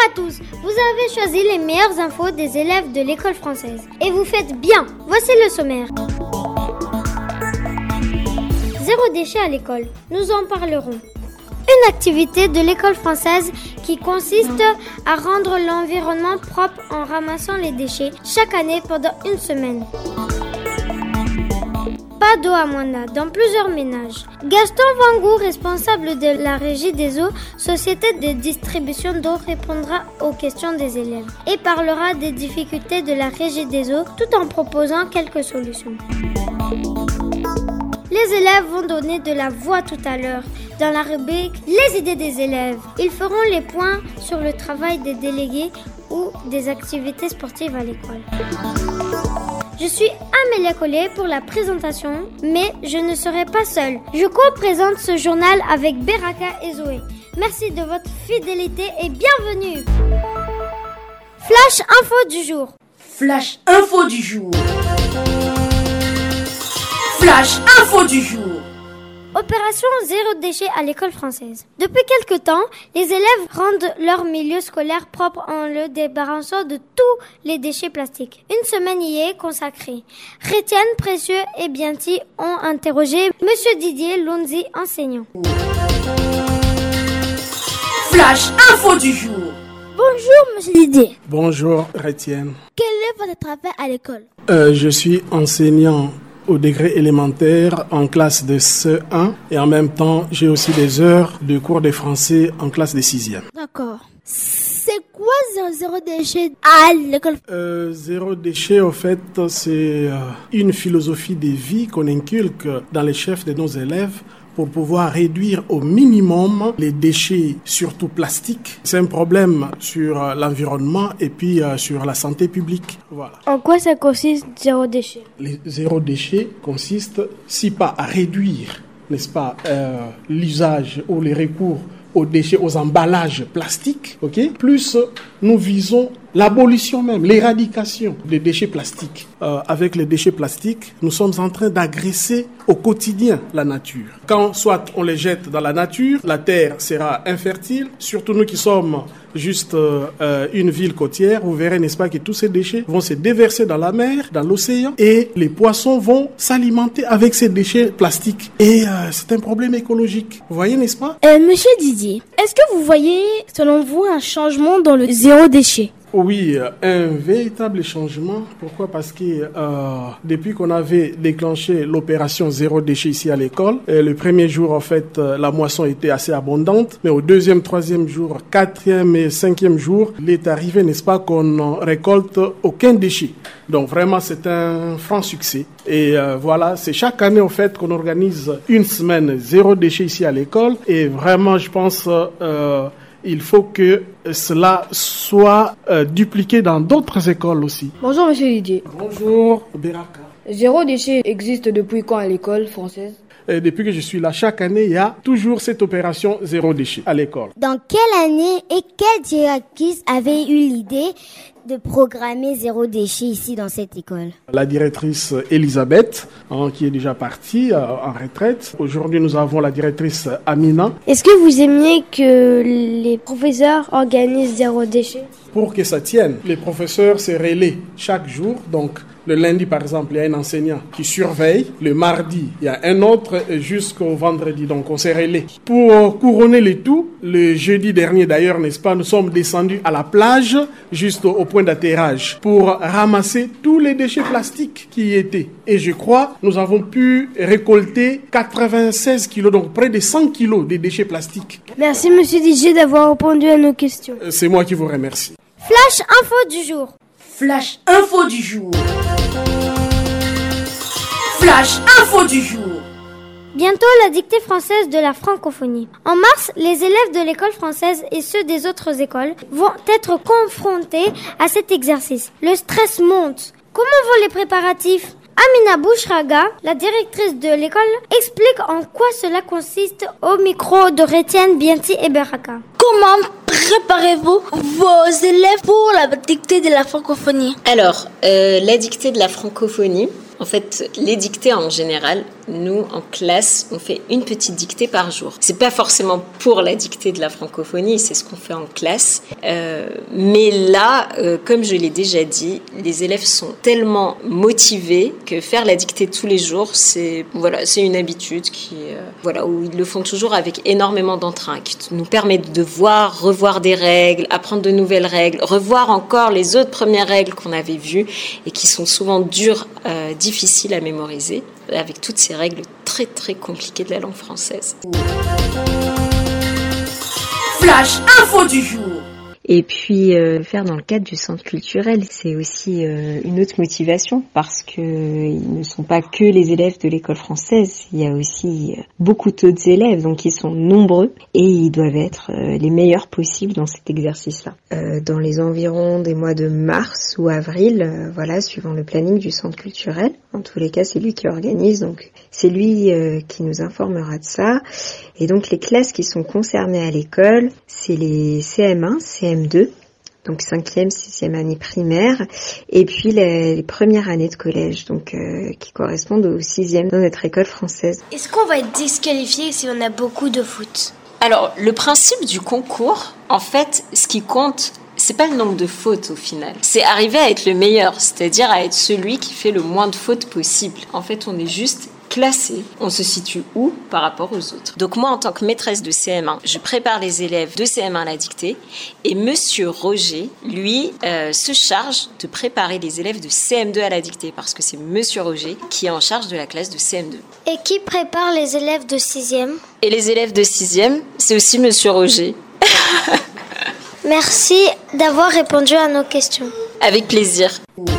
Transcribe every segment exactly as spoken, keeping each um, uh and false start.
à tous, vous avez choisi les meilleures infos des élèves de l'école française. Et vous faites bien, voici le sommaire. Zéro déchet à l'école, nous en parlerons. Une activité de l'école française qui consiste à rendre l'environnement propre en ramassant les déchets chaque année pendant une semaine. Pas d'eau à Moanda dans plusieurs ménages. Gaston Vangou, responsable de la Régie des eaux, société de distribution d'eau, répondra aux questions des élèves et parlera des difficultés de la Régie des eaux tout en proposant quelques solutions. Les élèves vont donner de la voix tout à l'heure dans la rubrique « Les idées des élèves ». Ils feront les points sur le travail des délégués ou des activités sportives à l'école. Je suis Amélia Collet pour la présentation, mais je ne serai pas seule. Je co-présente ce journal avec Beraka et Zoé. Merci de votre fidélité et bienvenue. Flash info du jour. Flash info du jour. Flash info du jour. Opération zéro déchet à l'école française. Depuis quelque temps, les élèves rendent leur milieu scolaire propre en le débarrassant de tous les déchets plastiques. Une semaine y est consacrée. Rétienne, Précieux et Bianti ont interrogé Monsieur Didier Lonzi, enseignant. Flash info du jour. Bonjour Monsieur Didier. Bonjour Rétienne. Quel est votre travail à l'école? euh, Je suis enseignant au degré élémentaire en classe de C E un et en même temps j'ai aussi des heures de cours de français en classe de sixième. D'accord. C'est quoi zéro, zéro déchet à l'école? euh, Zéro déchet, au fait, c'est euh, une philosophie de vie qu'on inculque dans les chefs de nos élèves pour pouvoir réduire au minimum les déchets, surtout plastiques. C'est un problème sur euh, l'environnement et puis euh, sur la santé publique. Voilà. En quoi ça consiste, zéro déchet? Les zéro déchet consiste, si pas à réduire, n'est-ce pas, euh, l'usage ou les recours aux déchets, aux emballages plastiques, ok? Plus nous visons l'abolition même, l'éradication des déchets plastiques. Euh, avec les déchets plastiques, nous sommes en train d'agresser au quotidien la nature. Quand soit on les jette dans la nature, la terre sera infertile, surtout nous qui sommes juste euh, une ville côtière, vous verrez, n'est-ce pas, que tous ces déchets vont se déverser dans la mer, dans l'océan, et les poissons vont s'alimenter avec ces déchets plastiques. Et euh, c'est un problème écologique. Vous voyez, n'est-ce pas? euh, Monsieur Didier, est-ce que vous voyez, selon vous, un changement dans le zéro déchet? Oui, un véritable changement. Pourquoi? Parce que euh, depuis qu'on avait déclenché l'opération zéro déchet ici à l'école, euh, le premier jour, en fait, euh, la moisson était assez abondante. Mais au deuxième, troisième jour, quatrième et cinquième jour, il est arrivé, n'est-ce pas, qu'on ne récolte aucun déchet. Donc vraiment, c'est un franc succès. Et euh, voilà, c'est chaque année, en fait, qu'on organise une semaine zéro déchet ici à l'école. Et vraiment, je pense... Euh, il faut que cela soit euh, dupliqué dans d'autres écoles aussi. Bonjour Monsieur Didier. Bonjour Beraka. Zéro déchet existe depuis quand à l'école française? Et depuis que je suis là, chaque année, il y a toujours cette opération zéro déchet à l'école. Dans quelle année et quelle directrice avait eu l'idée de programmer zéro déchet ici dans cette école? La directrice Elisabeth, hein, qui est déjà partie euh, en retraite. Aujourd'hui, nous avons la directrice Amina. Est-ce que vous aimiez que les professeurs organisent zéro déchet? Pour que ça tienne, les professeurs se relaient chaque jour. Donc, le lundi, par exemple, il y a un enseignant qui surveille. Le mardi, il y a un autre jusqu'au vendredi. Donc, on se relaie. Pour couronner le tout, le jeudi dernier, d'ailleurs, n'est-ce pas, nous sommes descendus à la plage, juste au point d'atterrage, pour ramasser tous les déchets plastiques qui y étaient. Et je crois, nous avons pu récolter quatre-vingt-seize kilos, donc près de cent kilos de déchets plastiques. Merci, Monsieur Didier, d'avoir répondu à nos questions. C'est moi qui vous remercie. Flash info du jour. Flash info du jour. Flash info du jour. Bientôt la dictée française de la francophonie. En mars, les élèves de l'école française et ceux des autres écoles vont être confrontés à cet exercice. Le stress monte. Comment vont les préparatifs? Amina Bouchraga, la directrice de l'école, explique en quoi cela consiste au micro de Rétienne, Bianti et Beraka. Comment préparez-vous vos élèves pour la dictée de la francophonie? Alors, euh, la dictée de la francophonie, en fait, les dictées en général, nous, en classe, on fait une petite dictée par jour. C'est pas forcément pour la dictée de la francophonie, c'est ce qu'on fait en classe. Euh, mais là, euh, comme je l'ai déjà dit, les élèves sont tellement motivés que faire la dictée tous les jours, c'est voilà, c'est une habitude qui, euh, voilà, où ils le font toujours avec énormément d'entrain, qui nous permet de voir, revoir des règles, apprendre de nouvelles règles, revoir encore les autres premières règles qu'on avait vues et qui sont souvent dures, euh, difficiles à mémoriser, avec toutes ces règles très très compliquées de la langue française. Flash info du jour. Et puis euh, faire dans le cadre du centre culturel, c'est aussi euh, une autre motivation parce que euh, ils ne sont pas que les élèves de l'école française, il y a aussi euh, beaucoup d'autres élèves, donc ils sont nombreux et ils doivent être euh, les meilleurs possibles dans cet exercice-là. Euh, dans les environs des mois de mars ou avril, euh, voilà, suivant le planning du centre culturel. En tous les cas, c'est lui qui organise, donc c'est lui euh, qui nous informera de ça. Et donc les classes qui sont concernées à l'école, c'est les C M un, C M deux, donc cinquième, sixième année primaire, et puis les, les premières années de collège, donc euh, qui correspondent au sixième dans notre école française. Est-ce qu'on va être disqualifié si on a beaucoup de foot? Alors, le principe du concours, en fait, ce qui compte, c'est pas le nombre de fautes au final. C'est arriver à être le meilleur, c'est-à-dire à être celui qui fait le moins de fautes possible. En fait, on est juste classé. On se situe où par rapport aux autres. Donc moi, en tant que maîtresse de C M un, je prépare les élèves de C M un à la dictée et Monsieur Roger, lui, euh, se charge de préparer les élèves de C M deux à la dictée parce que c'est Monsieur Roger qui est en charge de la classe de C M deux. Et qui prépare les élèves de sixième? Et les élèves de sixième, c'est aussi Monsieur Roger. Merci d'avoir répondu à nos questions. Avec plaisir.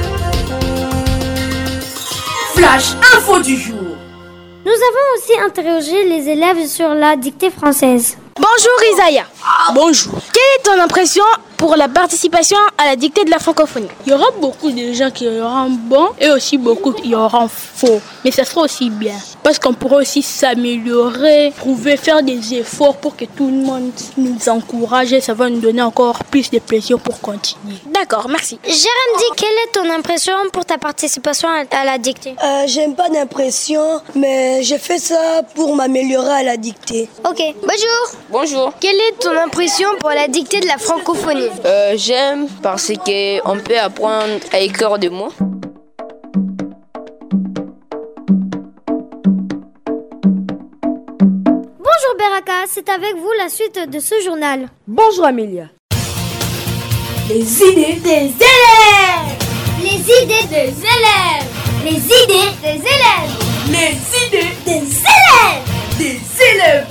Flash info du jour. Nous avons aussi interrogé les élèves sur la dictée française. Bonjour Isaiah. Bonjour. Quelle est ton impression pour la participation à la dictée de la francophonie? Il y aura beaucoup de gens qui auront bon et aussi beaucoup qui auront faux. Mais ça sera aussi bien. Parce qu'on pourra aussi s'améliorer, trouver, faire des efforts pour que tout le monde nous encourage et ça va nous donner encore plus de plaisir pour continuer. D'accord, merci. Jérém, dis, quelle est ton impression pour ta participation à la dictée? Euh, j'aime pas d'impression, mais j'ai fait ça pour m'améliorer à la dictée. Ok, bonjour. Bonjour. Quelle est ton impression pour la dictée de la francophonie? Euh, j'aime parce qu'on peut apprendre à écrire des mots. Bonjour Beraka, c'est avec vous la suite de ce journal. Bonjour Amélia. Les idées des élèves. Les idées des élèves. Les idées des élèves. Les idées des élèves. des élèves.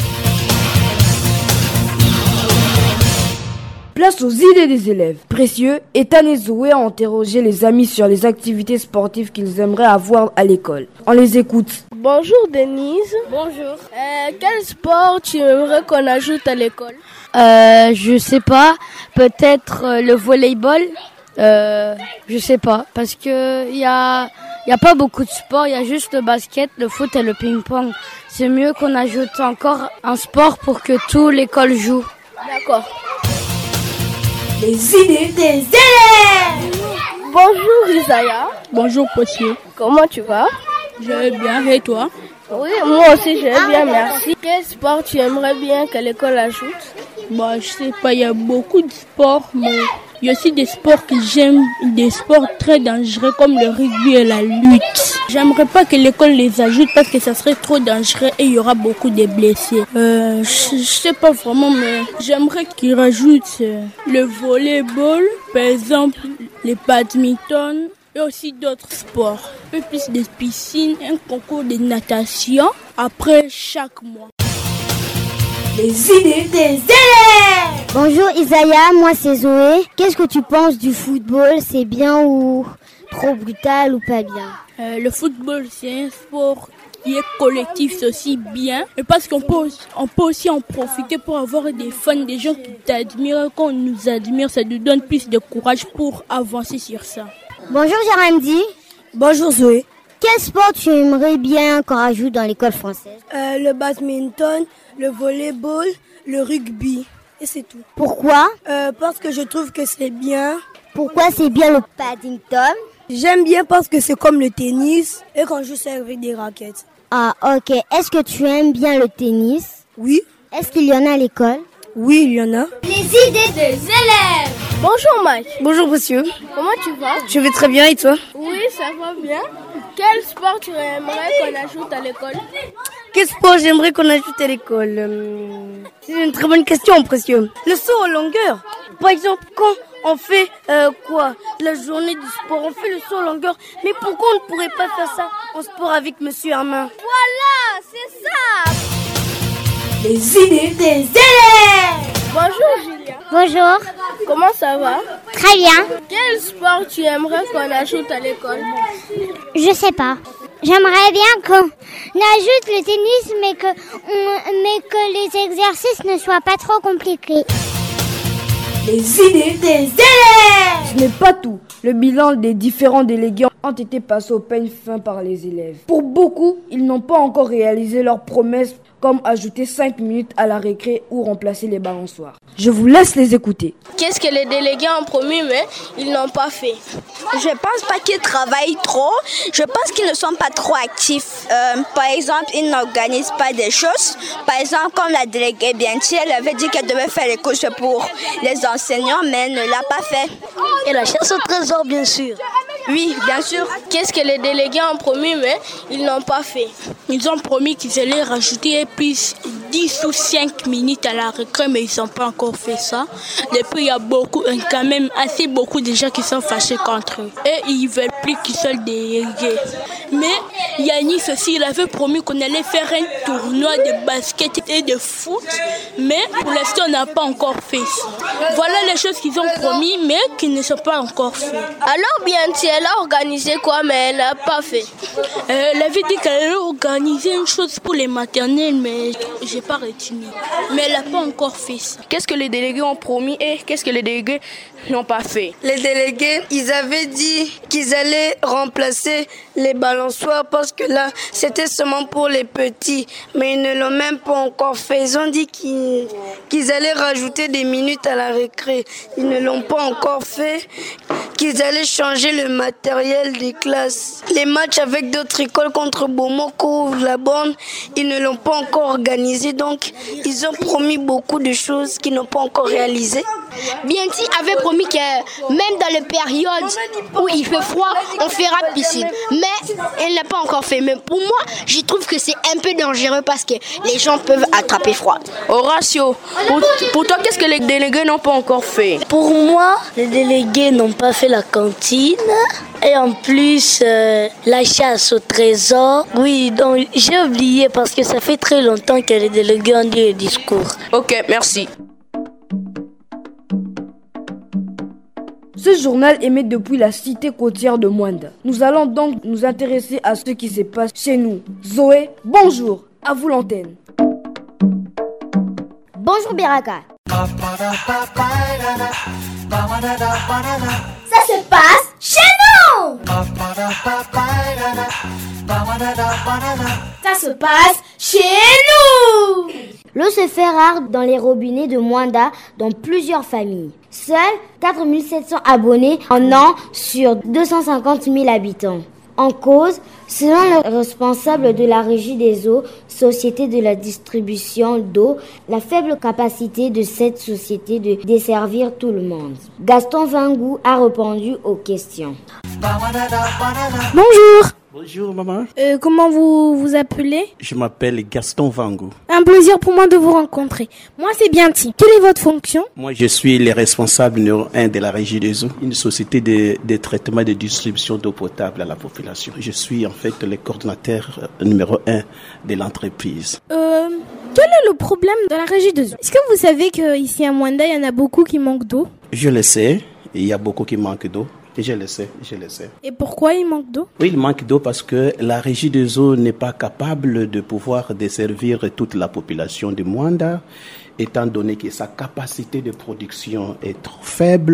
Place aux idées des élèves. Précieux, Ethan et Zoé ont interrogé les amis sur les activités sportives qu'ils aimeraient avoir à l'école. On les écoute. Bonjour Denise. Bonjour. Euh, quel sport tu aimerais qu'on ajoute à l'école? Euh, je sais pas. Peut-être euh, le volleyball. Euh, je sais pas. Parce que y a, y a pas beaucoup de sports. Il y a juste le basket, le foot et le ping-pong. C'est mieux qu'on ajoute encore un sport pour que toute l'école joue. D'accord. Les idées des élèves. Bonjour Isaiah. Bonjour Potier. Comment tu vas? Je vais bien, et toi? Oui, moi aussi je vais bien, merci. Quel sport tu aimerais bien que l'école ajoute? Bah, je sais pas, il y a beaucoup de sports, mais il y a aussi des sports que j'aime, des sports très dangereux comme le rugby et la lutte. J'aimerais pas que l'école les ajoute parce que ça serait trop dangereux et il y aura beaucoup de blessés. Euh, je, je sais pas vraiment, mais j'aimerais qu'ils rajoutent euh, le volleyball, par exemple, le badminton et aussi d'autres sports. Un peu plus de piscine, un concours de natation après chaque mois. Les idées des élèves. Bonjour Isaiah, moi c'est Zoé. Qu'est-ce que tu penses du football? C'est bien ou trop brutal ou pas bien? euh, Le football, c'est un sport qui est collectif, c'est aussi bien. Et parce qu'on peut, on peut aussi en profiter pour avoir des fans, des gens qui t'admirent. Quand on nous admire, ça nous donne plus de courage pour avancer sur ça. Bonjour Jérémy. Bonjour Zoé. Quel sport tu aimerais bien qu'on rajoute dans l'école française? Euh, le badminton, le volleyball, le rugby. et c'est tout. Pourquoi? euh, Parce que je trouve que c'est bien. Pourquoi c'est bien le paddington? J'aime bien parce que c'est comme le tennis et qu'on joue ça avec des raquettes. Ah, ok. Est-ce que tu aimes bien le tennis? Oui. Est-ce qu'il y en a à l'école? Oui, il y en a. Les idées des élèves. Bonjour Mike. Bonjour monsieur. Comment tu vas? Je vais très bien et toi? Oui, ça va bien. Quel sport tu aimerais qu'on ajoute à l'école? Quel sport j'aimerais qu'on ajoute à l'école? hum, C'est une très bonne question, précieux. Le saut en longueur. Par exemple, quand on fait euh, quoi? La journée du sport, on fait le saut en longueur. Mais pourquoi on ne pourrait pas faire ça en sport avec monsieur Armin? Voilà, c'est ça. Les idées des élèves. Bonjour Julien. Bonjour. Comment ça va? Très bien. Quel sport tu aimerais qu'on ajoute à l'école? Je sais pas. J'aimerais bien qu'on ajoute le tennis, mais que, on- mais que les exercices ne soient pas trop compliqués. Les idées des élèves. Ce n'est pas tout. Le bilan des différents délégués ont été passés au peigne fin par les élèves. Pour beaucoup, ils n'ont pas encore réalisé leurs promesses, comme ajouter cinq minutes à la récré ou remplacer les balançoires. Je vous laisse les écouter. Qu'est-ce que les délégués ont promis, mais ils n'ont pas fait? Je pense pas qu'ils travaillent trop. Je pense qu'ils ne sont pas trop actifs. Euh, par exemple, ils n'organisent pas des choses. Par exemple, comme la déléguée Bianchi, elle avait dit qu'elle devait faire les courses pour les enseignants, mais elle ne l'a pas fait. Et la chasse au trésor, bien sûr. Oui, bien sûr. Qu'est-ce que les délégués ont promis, mais ils n'ont pas fait? Ils ont promis qu'ils allaient rajouter plus dix ou cinq minutes à la récré, mais ils n'ont pas encore fait ça. Depuis, il y a beaucoup, quand même assez beaucoup de gens qui sont fâchés contre eux. Et ils ne veulent plus qu'ils soient délégués. Mais Yanis aussi, il avait promis qu'on allait faire un tournoi de basket et de foot, mais pour l'instant, on n'a pas encore fait ça. Voilà les choses qu'ils ont promis, mais qui ne sont pas encore faites. Alors Bianchi, elle a organisé quoi, mais elle n'a pas fait. Euh, elle avait dit qu'elle allait organiser une chose pour les maternelles, mais j'ai pas retenu. Mais elle n'a pas encore fait ça. Qu'est-ce que les délégués ont promis et qu'est-ce que les délégués n'ont pas fait? Les délégués, ils avaient dit qu'ils allaient remplacer les balançoires parce que là, c'était seulement pour les petits. Mais ils ne l'ont même pas encore fait. Ils ont dit qu'ils, qu'ils allaient rajouter des minutes à la récré. Ils ne l'ont pas encore fait. Qu'ils allaient changer le matériel des classes. Les matchs avec d'autres écoles contre Bomoko ou La Borne, ils ne l'ont pas encore organisé. Donc, ils ont promis beaucoup de choses qu'ils n'ont pas encore réalisées. Bianchi avait promis que même dans les périodes où il fait froid, on fera piscine. Mais elle n'a pas encore fait. Mais pour moi, je trouve que c'est un peu dangereux parce que les gens peuvent attraper froid. Horatio, pour, pour toi, qu'est-ce que les délégués n'ont pas encore fait? Pour moi, les délégués n'ont pas fait la cantine. Et en plus, euh, la chasse au trésor. Oui, donc j'ai oublié parce que ça fait très longtemps que les délégués ont dit le discours. Ok, merci. Ce journal émet depuis la cité côtière de Mwanda. Nous allons donc nous intéresser à ce qui se passe chez nous. Zoé, bonjour, à vous l'antenne. Bonjour Biraka. Ça se passe chez nous. Ça se passe chez nous. L'eau se fait rare dans les robinets de Mwanda dans plusieurs familles. Seuls quatre mille sept cents abonnés en ont sur deux cent cinquante mille habitants. En cause, selon le responsable de la Régie des eaux, Société de la distribution d'eau, la faible capacité de cette société de desservir tout le monde. Gaston Vangou a répondu aux questions. Bonjour. Bonjour maman. Euh, comment vous vous appelez? Je m'appelle Gaston Vangou. Un plaisir pour moi de vous rencontrer. Moi c'est Bianchi. Quelle est votre fonction? Moi je suis le responsable numéro un de la Régie des eaux, une société de, de traitement et de distribution d'eau potable à la population. Je suis en fait le coordinateur numéro un de l'entreprise. Euh, quel est le problème de la Régie des eaux? Est-ce que vous savez qu'ici à Mwanda, il y en a beaucoup qui manquent d'eau? Je le sais, il y a beaucoup qui manquent d'eau. Je le sais, je le sais. Et pourquoi il manque d'eau? Oui, il manque d'eau parce que la Régie des eaux n'est pas capable de pouvoir desservir toute la population de Mwanda, étant donné que sa capacité de production est trop faible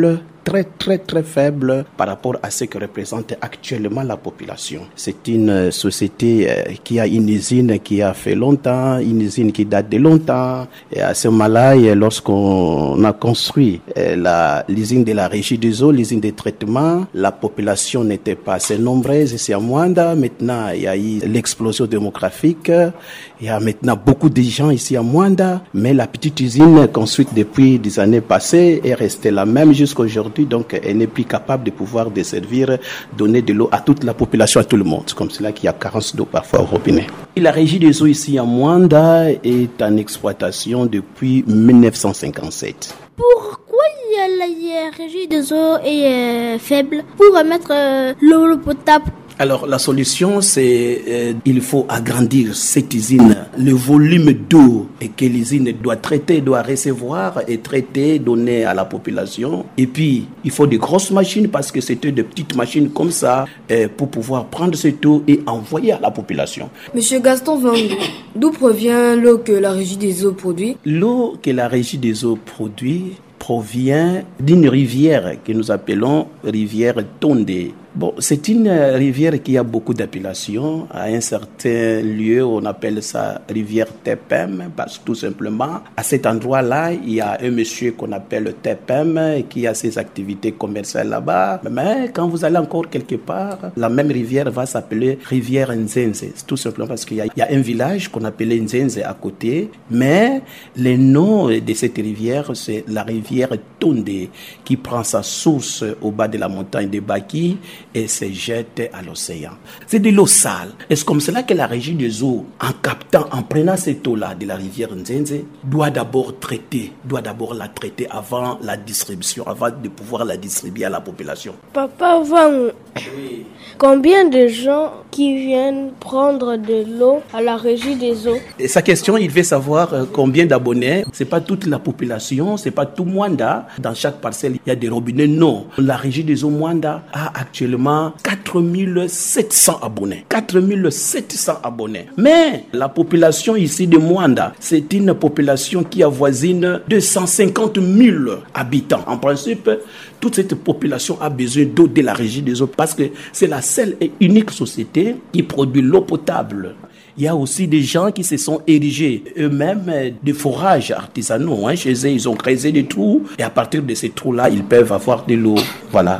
très très très faible par rapport à ce que représente actuellement la population. C'est une société qui a une usine qui a fait longtemps, une usine qui date de longtemps. Et à ce moment-là, lorsqu'on a construit la, l'usine de la Régie des eaux, l'usine de traitement, la population n'était pas assez nombreuse ici à Mwanda. Maintenant, il y a eu l'explosion démographique. Il y a maintenant beaucoup de gens ici à Mwanda, mais la petite usine construite depuis des années passées est restée la même jusqu'à aujourd'hui, donc elle n'est plus capable de pouvoir desservir, donner de l'eau à toute la population, à tout le monde. C'est comme cela qu'il y a carence d'eau parfois au robinet. Et la Régie des eaux ici à Mwanda est en exploitation depuis dix-neuf cent cinquante-sept. Pourquoi la, la Régie des eaux est euh, faible pour remettre euh, l'eau potable? Alors la solution, c'est euh, il faut agrandir cette usine, le volume d'eau et que l'usine doit traiter, doit recevoir et traiter, donner à la population. Et puis il faut de grosses machines parce que c'était de petites machines comme ça euh, pour pouvoir prendre cette eau et envoyer à la population. Monsieur Gaston Van, d'où provient l'eau que la Régie des eaux produit? L'eau que la Régie des eaux produit provient d'une rivière que nous appelons rivière Tondé. Bon, c'est une rivière qui a beaucoup d'appellations. À un certain lieu, on appelle ça rivière Tepem, parce que tout simplement, à cet endroit-là, il y a un monsieur qu'on appelle Tepem qui a ses activités commerciales là-bas. Mais quand vous allez encore quelque part, la même rivière va s'appeler rivière Nzenze. C'est tout simplement parce qu'il y a, il y a un village qu'on appelait Nzenze à côté. Mais le nom de cette rivière, c'est la rivière Tondé, qui prend sa source au bas de la montagne de Baki et se jette à l'océan. C'est de l'eau sale. Et c'est comme cela que la Régie des eaux, en captant, en prenant cette eau-là de la rivière Nzenze, doit d'abord traiter, doit d'abord la traiter avant la distribution, avant de pouvoir la distribuer à la population. Papa Van, oui. Combien de gens qui viennent prendre de l'eau à la Régie des eaux? Et sa question, il veut savoir combien d'abonnés. C'est pas toute la population, c'est pas tout Mwanda. Dans chaque parcelle, il y a des robinets. Non. La Régie des eaux Mwanda a actuellement quatre mille sept cents abonnés. quatre mille sept cents abonnés. Mais la population ici de Mwanda, c'est une population qui avoisine deux cent cinquante mille habitants. En principe, toute cette population a besoin d'eau de la Régie des eaux parce que c'est la seule et unique société qui produit l'eau potable. Il y a aussi des gens qui se sont érigés eux-mêmes des forages artisanaux. Hein. Chez eux, ils ont creusé des trous et à partir de ces trous-là, ils peuvent avoir de l'eau. Voilà.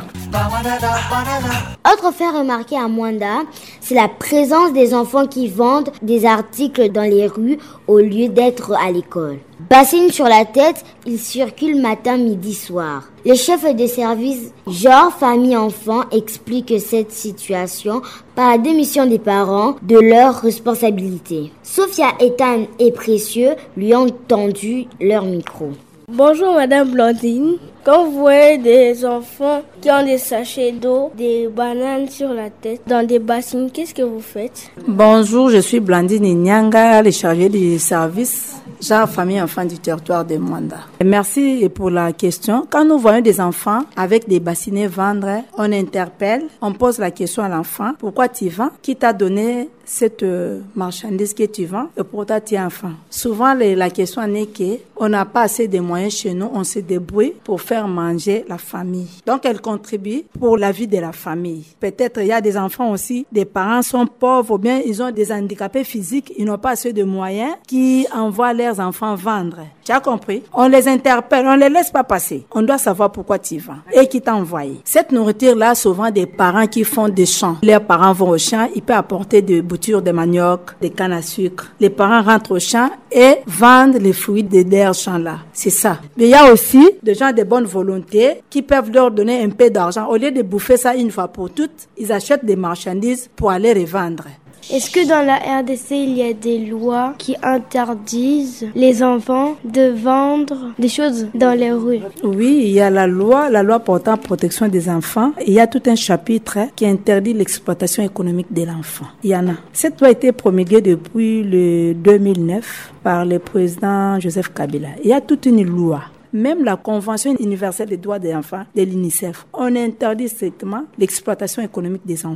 Autre fait remarquer à Mwanda, c'est la présence des enfants qui vendent des articles dans les rues au lieu d'être à l'école. Bassine sur la tête, ils circulent matin, midi, soir. Le chef de service genre famille-enfant explique cette situation par la démission des parents de leurs responsabilités. Sophia, Ethan et Précieux lui ont tendu leur micro. Bonjour Madame Blandine. Quand vous voyez des enfants qui ont des sachets d'eau, des bananes sur la tête, dans des bassines, qu'est-ce que vous faites? Bonjour, je suis Blandine Nyanga, le chargé du service genre famille enfants du territoire de Mwanda. Merci pour la question. Quand nous voyons des enfants avec des bassinets vendre, on interpelle, on pose la question à l'enfant. Pourquoi tu vends? Qui t'a donné cette marchandise que tu vends et pourquoi tu es enfant? Souvent, la question est qu'on n'a pas assez de moyens chez nous, on se débrouille pour faire manger la famille. Donc, elle contribue pour la vie de la famille. Peut-être il y a des enfants aussi, des parents sont pauvres ou bien ils ont des handicapés physiques, ils n'ont pas assez de moyens qui envoient leurs enfants vendre. Tu as compris? On les interpelle, on les laisse pas passer. On doit savoir pourquoi tu vends et qui t'a envoyé. Cette nourriture-là, souvent des parents qui font des champs. Leurs parents vont au champ, ils peuvent apporter des boutures de manioc, des cannes à sucre. Les parents rentrent au champ et vendent les fruits de leurs champs-là. C'est ça. Mais il y a aussi des gens de bonne volonté qui peuvent leur donner un peu d'argent. Au lieu de bouffer ça une fois pour toutes, ils achètent des marchandises pour aller revendre. Est-ce que dans la R D C, il y a des lois qui interdisent les enfants de vendre des choses dans les rues? Oui, il y a la loi, la loi portant protection des enfants. Il y a tout un chapitre qui interdit l'exploitation économique de l'enfant. Il y en a. Cette loi a été promulguée depuis le deux mille neuf par le président Joseph Kabila. Il y a toute une loi. Même la Convention universelle des droits des enfants de l'UNICEF, on interdit strictement l'exploitation économique des enfants.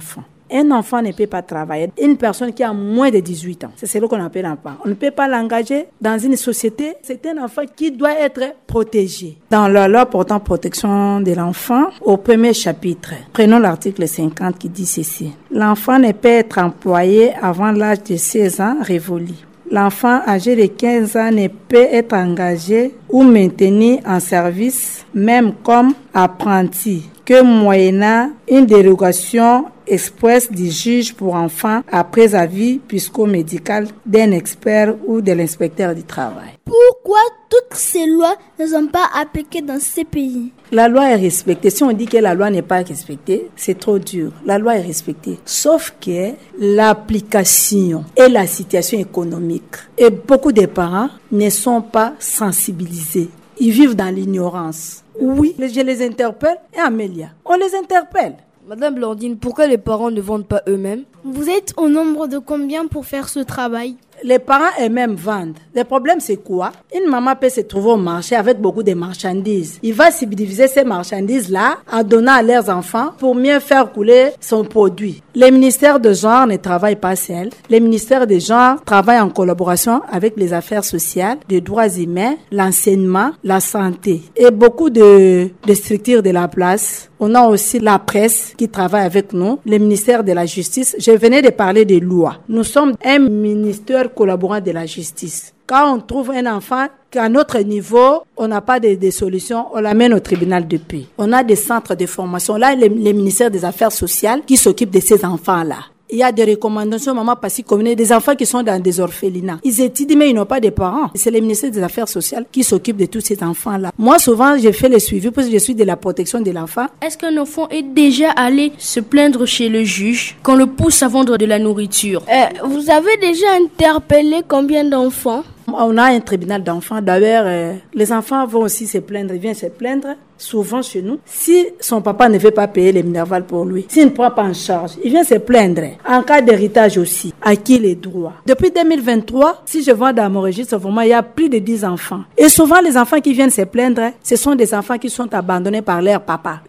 Un enfant ne peut pas travailler. Une personne qui a moins de dix-huit ans, c'est ce qu'on appelle un enfant. On ne peut pas l'engager dans une société. C'est un enfant qui doit être protégé. Dans la loi portant protection de l'enfant, au premier chapitre, prenons l'article cinquante qui dit ceci. L'enfant ne peut être employé avant l'âge de seize ans révolu. L'enfant âgé de quinze ans ne peut être engagé ou maintenu en service, même comme apprenti, que moyennant une dérogation expresse du juge pour enfants après avis psychomédical d'un expert ou de l'inspecteur du travail. Pourquoi toutes ces lois ne sont pas appliquées dans ces pays? La loi est respectée. Si on dit que la loi n'est pas respectée, c'est trop dur. La loi est respectée. Sauf que l'application et la situation économique et beaucoup de parents ne sont pas sensibilisés. Ils vivent dans l'ignorance. Oui, je les interpelle. Et Amélia, on les interpelle. Madame Blandine, pourquoi les parents ne vendent pas eux-mêmes? Vous êtes au nombre de combien pour faire ce travail? Les parents eux-mêmes vendent. Le problème, c'est quoi? Une maman peut se trouver au marché avec beaucoup de marchandises. Il va subdiviser ces marchandises-là en donnant à leurs enfants pour mieux faire couler son produit. Les ministères de genre ne travaillent pas seuls. Les ministères de genre travaillent en collaboration avec les affaires sociales, les droits humains, l'enseignement, la santé et beaucoup de, de structures de la place. On a aussi la presse qui travaille avec nous, le ministère de la Justice. Je venais de parler des lois. Nous sommes un ministère collaborant de la justice. Quand on trouve un enfant qu'à notre niveau, on n'a pas de, de solution, on l'amène au tribunal de paix. On a des centres de formation. Là, le, le ministère des Affaires sociales qui s'occupe de ces enfants-là. Il y a des recommandations, maman, parce qu'il connaît des enfants qui sont dans des orphelinats. Ils étudient, mais ils n'ont pas de parents. C'est le ministère des Affaires sociales qui s'occupe de tous ces enfants-là. Moi, souvent, je fais le suivi parce que je suis de la protection de l'enfant. Est-ce qu'un enfant est déjà allé se plaindre chez le juge qu'on le pousse à vendre de la nourriture? euh, Vous avez déjà interpellé combien d'enfants? On a un tribunal d'enfants. D'ailleurs, euh, les enfants vont aussi se plaindre. Ils viennent se plaindre souvent chez nous. Si son papa ne veut pas payer les Minerval pour lui, s'il ne prend pas en charge, il vient se plaindre. En cas d'héritage aussi, à qui les droits? Depuis deux mille vingt-trois, si je vois dans mon registre, vraiment, il y a plus de dix enfants. Et souvent, les enfants qui viennent se plaindre, ce sont des enfants qui sont abandonnés par leur papa.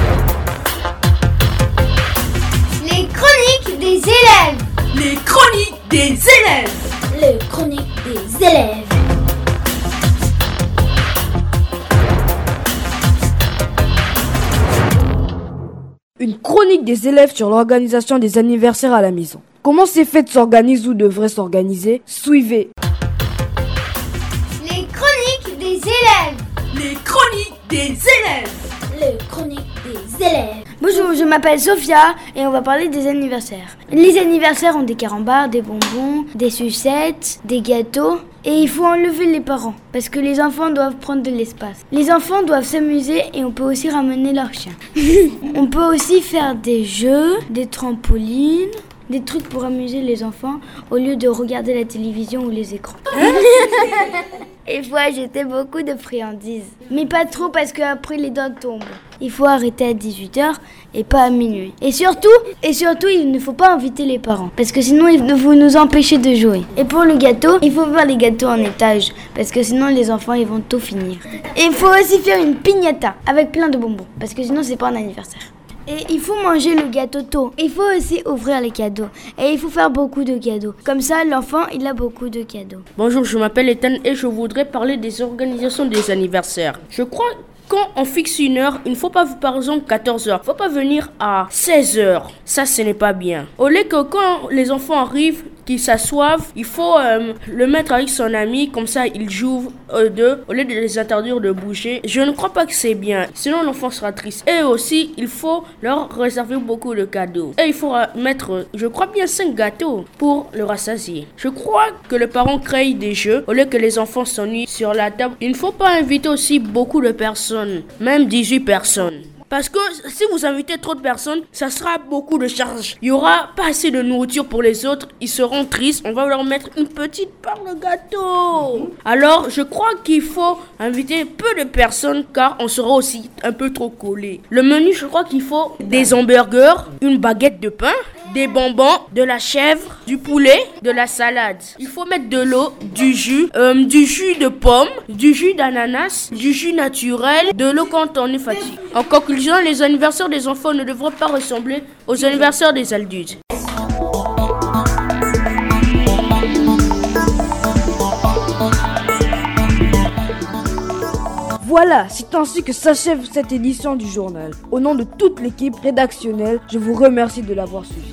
Les chroniques des élèves. Les chroniques des élèves. Les chroniques des élèves. Une chronique des élèves sur l'organisation des anniversaires à la maison. Comment ces fêtes s'organisent ou devraient s'organiser? Suivez. Les chroniques des élèves. Les chroniques des élèves. Les chroniques des élèves. Bonjour, je m'appelle Sophia et on va parler des anniversaires. Les anniversaires ont des carambars, des bonbons, des sucettes, des gâteaux. Et il faut enlever les parents parce que les enfants doivent prendre de l'espace. Les enfants doivent s'amuser et on peut aussi ramener leur chien. On peut aussi faire des jeux, des trampolines, des trucs pour amuser les enfants au lieu de regarder la télévision ou les écrans. Il faut ajouter beaucoup de friandises. Mais pas trop parce qu'après les dents tombent. Il faut arrêter à dix-huit heures et pas à minuit. Et surtout, et surtout, il ne faut pas inviter les parents. Parce que sinon, vous nous empêchez de jouer. Et pour le gâteau, il faut faire les gâteaux en étage. Parce que sinon, les enfants, ils vont tout finir. Et il faut aussi faire une piñata avec plein de bonbons. Parce que sinon, c'est pas un anniversaire. Et il faut manger le gâteau tôt. Il faut aussi ouvrir les cadeaux. Et il faut faire beaucoup de cadeaux. Comme ça, l'enfant, il a beaucoup de cadeaux. Bonjour, je m'appelle Ethan et je voudrais parler des organisations des anniversaires. Je crois quand on fixe une heure, il ne faut pas, par exemple, quatorze heures. Il ne faut pas venir à seize heures. Ça, ce n'est pas bien. Au lieu que quand les enfants arrivent, qu'ils s'assoivent, il faut euh, le mettre avec son ami, comme ça ils jouent eux deux, au lieu de les interdire de bouger. Je ne crois pas que c'est bien, sinon l'enfant sera triste. Et aussi, il faut leur réserver beaucoup de cadeaux. Et il faut mettre, je crois bien, cinq gâteaux pour le rassasier. Je crois que les parents créent des jeux, au lieu que les enfants s'ennuient sur la table. Il ne faut pas inviter aussi beaucoup de personnes, même dix-huit personnes. Parce que si vous invitez trop de personnes, ça sera beaucoup de charges. Il n'y aura pas assez de nourriture pour les autres. Ils seront tristes. On va leur mettre une petite part de gâteau. Alors, je crois qu'il faut inviter peu de personnes car on sera aussi un peu trop collés. Le menu, je crois qu'il faut des hamburgers, une baguette de pain, des bonbons, de la chèvre, du poulet, de la salade. Il faut mettre de l'eau, du jus, euh, du jus de pomme, du jus d'ananas, du jus naturel, de l'eau quand on est fatigué. En conclusion, les anniversaires des enfants ne devraient pas ressembler aux anniversaires des adultes. Voilà, c'est ainsi que s'achève cette édition du journal. Au nom de toute l'équipe rédactionnelle, je vous remercie de l'avoir suivi.